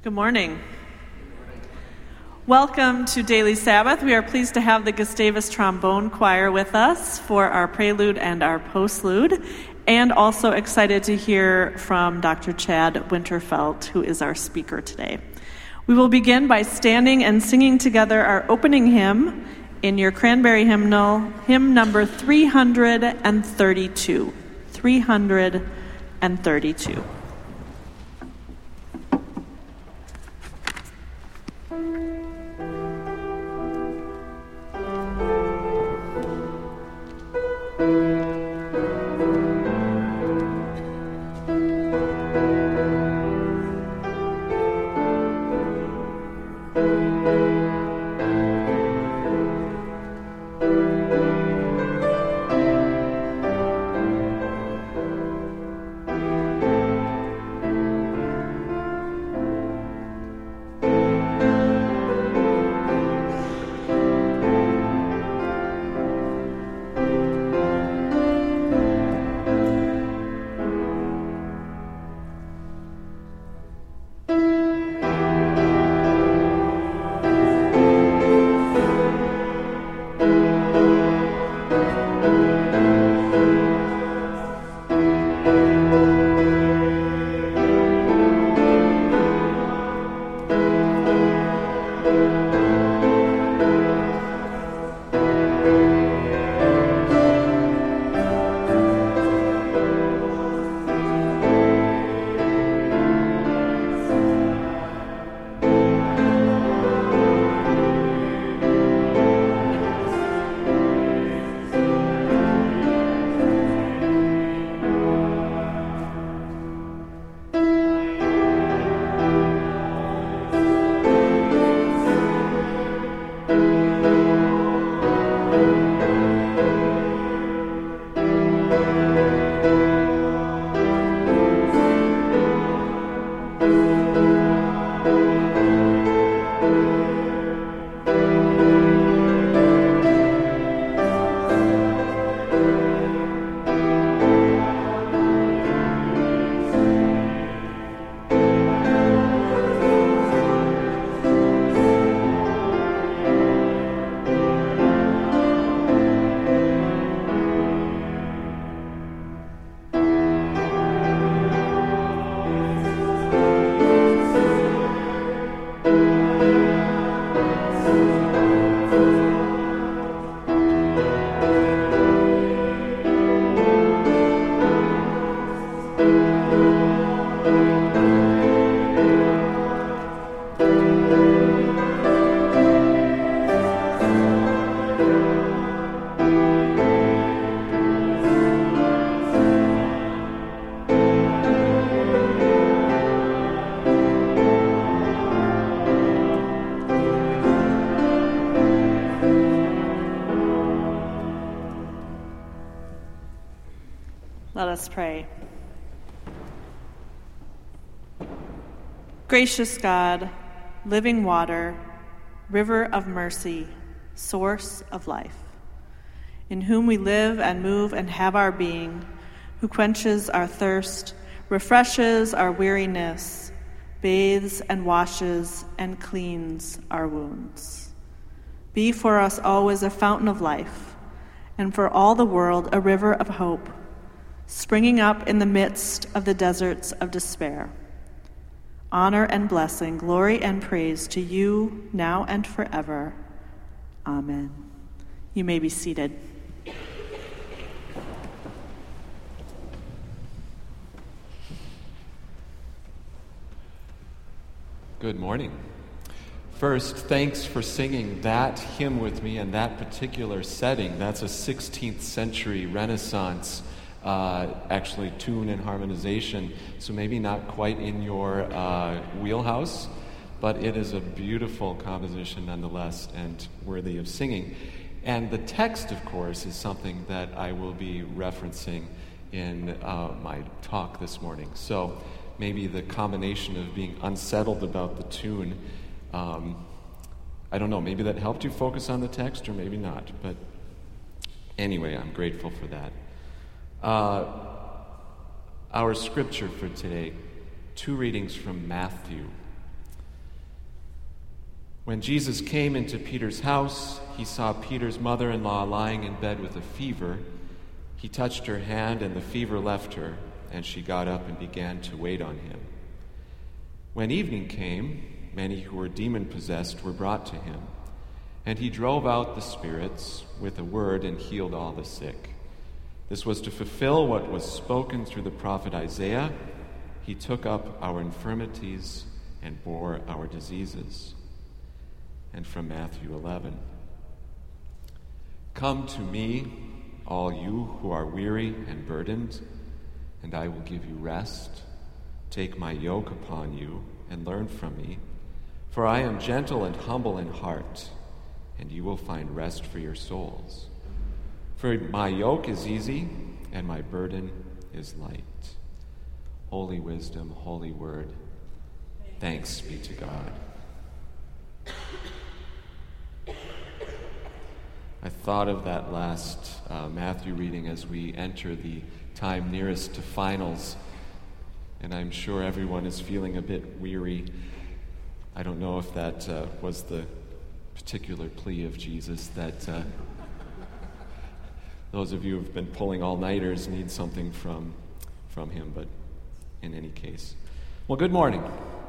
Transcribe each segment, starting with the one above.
Good morning. Welcome to Daily Sabbath. We are pleased to have the Gustavus Trombone Choir with us for our prelude and our postlude, and also excited to hear from Dr. Chad Winterfelt, who is our speaker today. We will begin by standing and singing together our opening hymn in your Cranberry hymnal, hymn number 332. 332. Let us pray. Gracious God, living water, river of mercy, source of life, in whom we live and move and have our being, who quenches our thirst, refreshes our weariness, bathes and washes and cleans our wounds. Be for us always a fountain of life, and for all the world a river of hope, springing up in the midst of the deserts of despair. Honor and blessing, glory and praise to you now and forever. Amen. You may be seated. Good morning. First, thanks for singing that hymn with me in that particular setting. That's a 16th century Renaissance actually tune and harmonization, so maybe not quite in your wheelhouse, but it is a beautiful composition nonetheless and worthy of singing. And the text, of course, is something that I will be referencing in my talk this morning. So maybe the combination of being unsettled about the tune, I don't know, maybe that helped you focus on the text or maybe not, but anyway, I'm grateful for that. Our scripture for today, 2 readings from Matthew. When Jesus came into Peter's house, he saw Peter's mother-in-law lying in bed with a fever. He touched her hand, and the fever left her, and she got up and began to wait on him. When evening came, many who were demon-possessed were brought to him, and he drove out the spirits with a word and healed all the sick. This was to fulfill what was spoken through the prophet Isaiah. He took up our infirmities and bore our diseases. And from Matthew 11, "Come to me, all you who are weary and burdened, and I will give you rest. Take my yoke upon you and learn from me, for I am gentle and humble in heart, and you will find rest for your souls. For my yoke is easy and my burden is light." Holy wisdom, holy word, thanks be to God. I thought of that last Matthew reading as we enter the time nearest to finals, and I'm sure everyone is feeling a bit weary. I don't know if that was the particular plea of Jesus, that those of you who have been pulling all-nighters need something from him, but in any case. Well, good morning.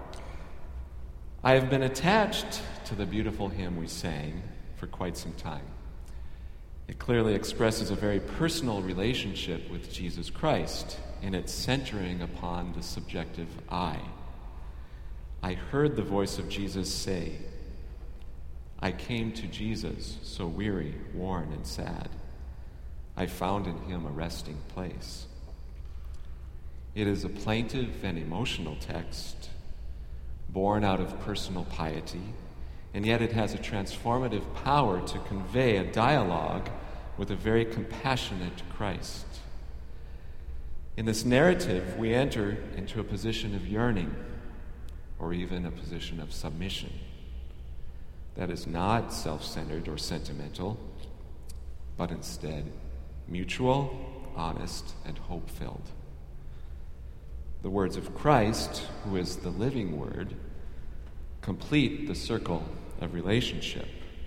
I have been attached to the beautiful hymn we sang for quite some time. It clearly expresses a very personal relationship with Jesus Christ in its centering upon the subjective I. I heard the voice of Jesus say, "I came to Jesus, so weary, worn, and sad. I found in him a resting place." It is a plaintive and emotional text, born out of personal piety, and yet it has a transformative power to convey a dialogue with a very compassionate Christ. In this narrative, we enter into a position of yearning, or even a position of submission, that is not self-centered or sentimental, but instead mutual, honest, and hope-filled. The words of Christ, who is the living word, complete the circle of relationship.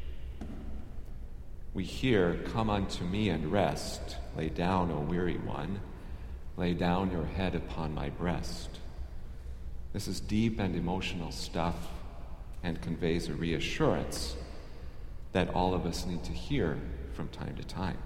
We hear, "Come unto me and rest. Lay down, O weary one. Lay down your head upon my breast." This is deep and emotional stuff and conveys a reassurance that all of us need to hear from time to time.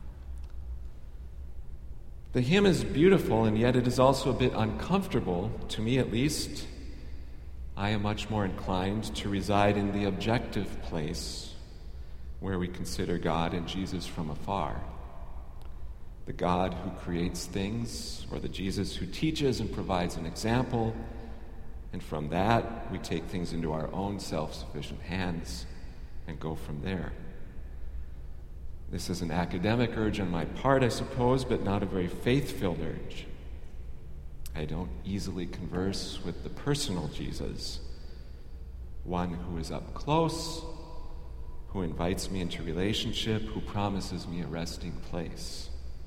The hymn is beautiful, and yet it is also a bit uncomfortable, to me at least. I am much more inclined to reside in the objective place where we consider God and Jesus from afar. The God who creates things, or the Jesus who teaches and provides an example, and from that we take things into our own self-sufficient hands and go from there. This is an academic urge on my part, I suppose, but not a very faith-filled urge. I don't easily converse with the personal Jesus, one who is up close, who invites me into relationship, who promises me a resting place.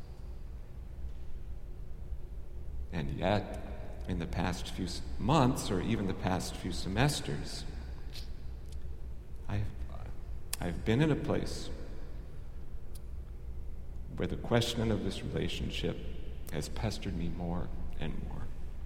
And yet, in the past few months, or even the past few semesters, I've been in a place where the question of this relationship has pestered me more and more.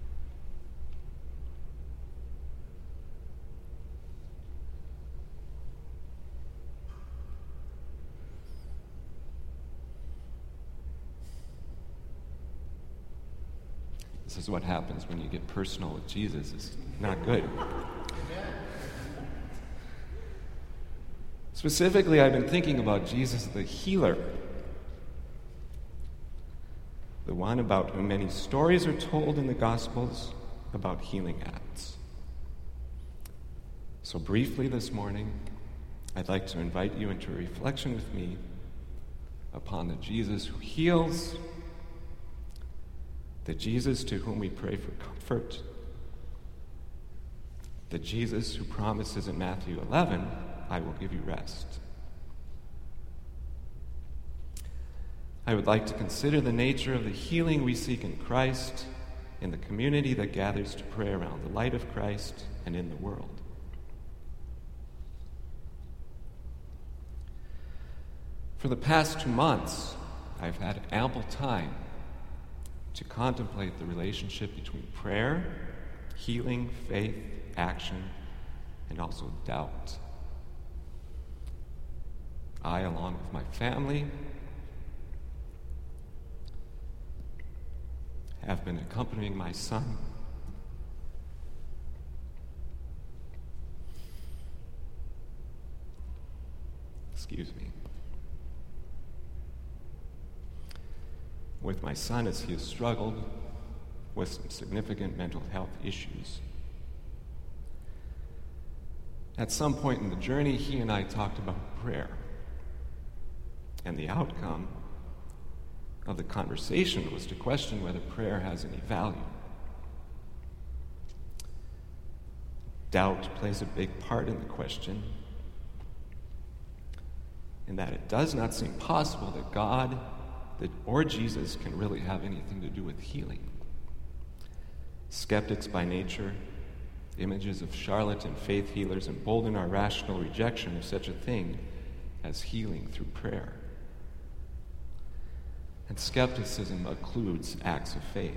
This is what happens when you get personal with Jesus. It's not good. Specifically, I've been thinking about Jesus the healer, the one about whom many stories are told in the Gospels about healing acts. So briefly this morning, I'd like to invite you into a reflection with me upon the Jesus who heals, the Jesus to whom we pray for comfort, the Jesus who promises in Matthew 11, "I will give you rest." I would like to consider the nature of the healing we seek in Christ, in the community that gathers to pray around the light of Christ, and in the world. For the past 2 months, I've had ample time to contemplate the relationship between prayer, healing, faith, action, and also doubt. I, along with my family, have been accompanying my son with my son as he has struggled with some significant mental health issues. At some point in the journey, he and I talked about prayer, and the outcome of the conversation was to question whether prayer has any value. Doubt plays a big part in the question, in that it does not seem possible that God or Jesus can really have anything to do with healing. Skeptics by nature, images of charlatan faith healers embolden our rational rejection of such a thing as healing through prayer. And skepticism occludes acts of faith.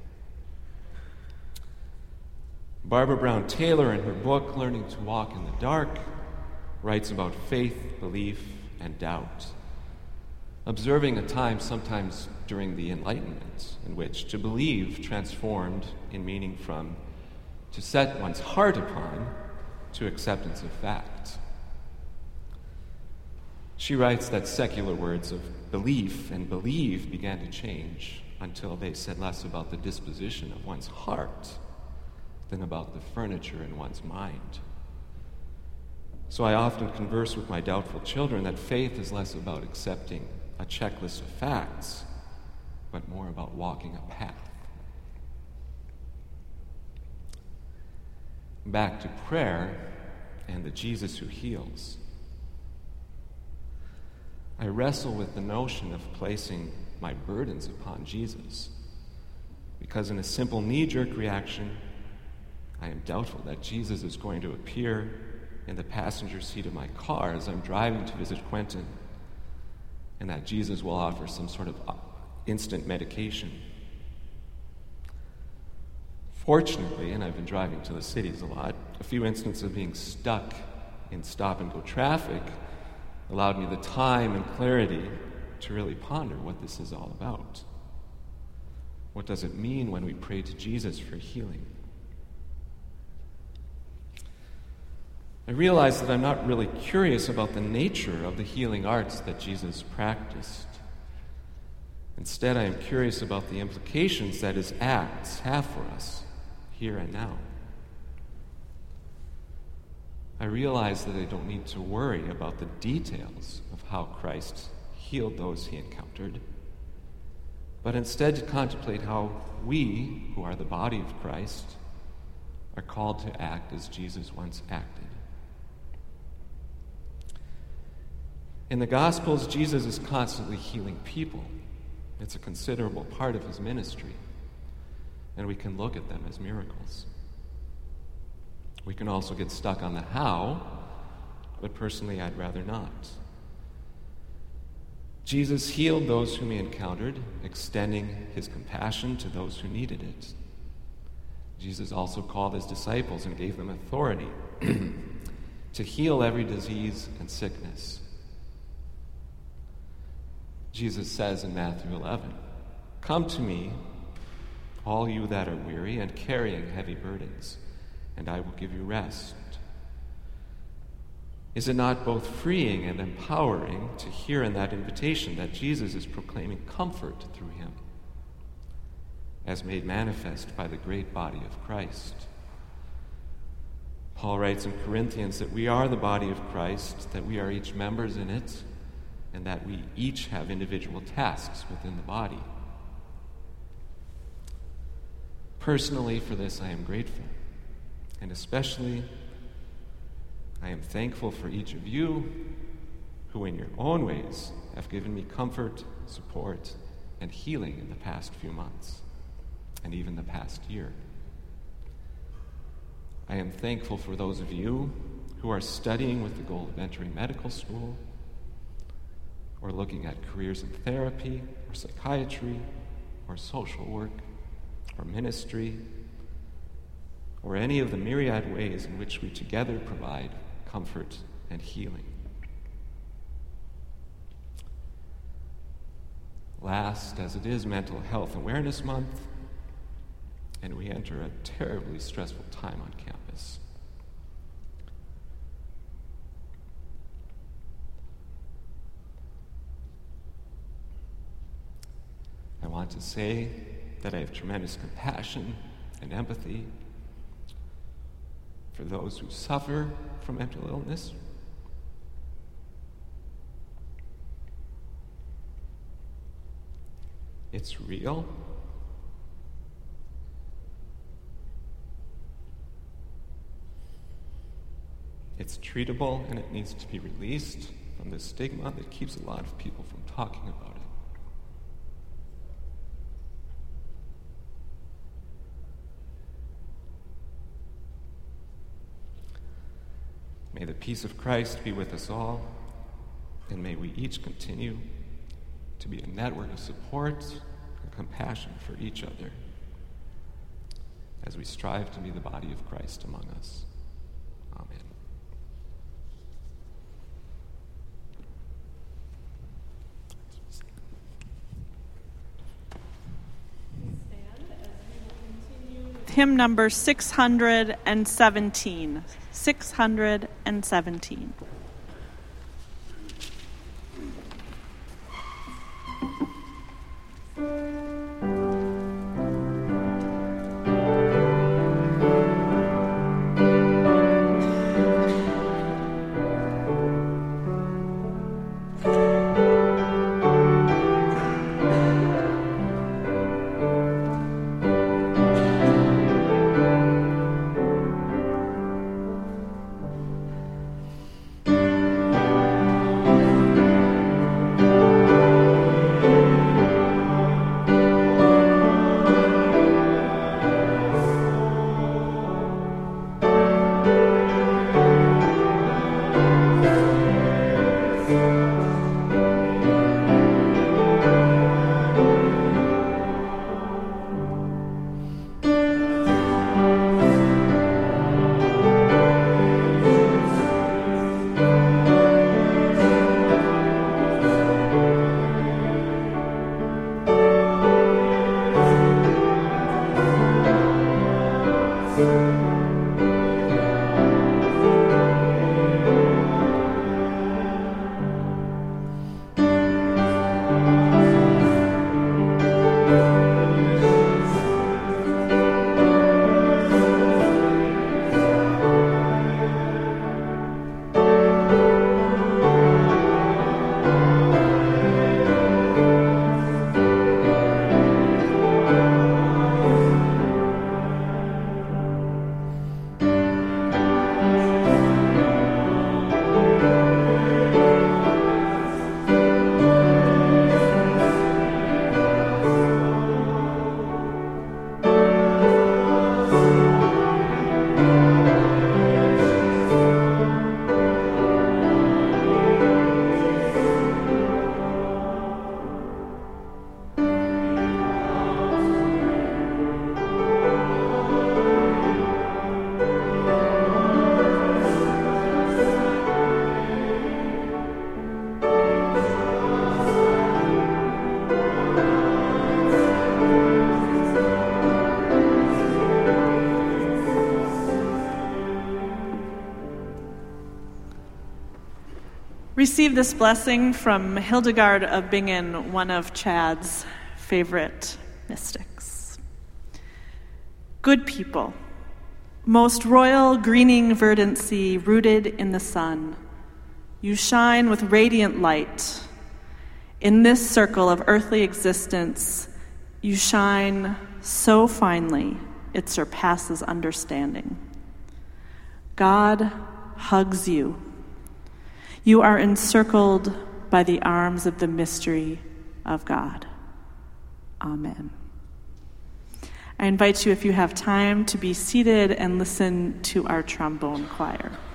Barbara Brown Taylor, in her book, Learning to Walk in the Dark, writes about faith, belief, and doubt, observing a time sometimes during the Enlightenment in which to believe transformed in meaning from to set one's heart upon to acceptance of fact. She writes that secular words of belief and believe began to change until they said less about the disposition of one's heart than about the furniture in one's mind. So I often converse with my doubtful children that faith is less about accepting a checklist of facts, but more about walking a path. Back to prayer and the Jesus who heals. I wrestle with the notion of placing my burdens upon Jesus, because in a simple knee-jerk reaction, I am doubtful that Jesus is going to appear in the passenger seat of my car as I'm driving to visit Quentin, and that Jesus will offer some sort of instant medication. Fortunately, and I've been driving to the cities a lot, a few instances of being stuck in stop-and-go traffic allowed me the time and clarity to really ponder what this is all about. What does it mean when we pray to Jesus for healing? I realize that I'm not really curious about the nature of the healing arts that Jesus practiced. Instead, I am curious about the implications that his acts have for us here and now. I realize that I don't need to worry about the details of how Christ healed those he encountered, but instead to contemplate how we, who are the body of Christ, are called to act as Jesus once acted. In the Gospels, Jesus is constantly healing people. It's a considerable part of his ministry, and we can look at them as miracles. We can also get stuck on the how, but personally, I'd rather not. Jesus healed those whom he encountered, extending his compassion to those who needed it. Jesus also called his disciples and gave them authority to heal every disease and sickness. Jesus says in Matthew 11, "Come to me, all you that are weary and carrying heavy burdens, and I will give you rest." Is it not both freeing and empowering to hear in that invitation that Jesus is proclaiming comfort through him, as made manifest by the great body of Christ? Paul writes in Corinthians that we are the body of Christ, that we are each members in it, and that we each have individual tasks within the body. Personally, for this I am grateful, and especially I am thankful for each of you who in your own ways have given me comfort, support, and healing in the past few months, and even the past year. I am thankful for those of you who are studying with the goal of entering medical school, or looking at careers in therapy, or psychiatry, or social work, or ministry, or any of the myriad ways in which we together provide comfort and healing. Last, as it is Mental Health Awareness Month, and we enter a terribly stressful time on campus, I want to say that I have tremendous compassion and empathy for those who suffer from mental illness. It's real. It's treatable, and it needs to be released from the stigma that keeps a lot of people from talking about it. May the peace of Christ be with us all, and may we each continue to be a network of support and compassion for each other as we strive to be the body of Christ among us. Amen. Hymn number 617. 617. Receive this blessing from Hildegard of Bingen, one of Chad's favorite mystics. Good people, most royal greening verdancy rooted in the sun, you shine with radiant light. In this circle of earthly existence, you shine so finely it surpasses understanding. God hugs you. You are encircled by the arms of the mystery of God. Amen. I invite you, if you have time, to be seated and listen to our trombone choir.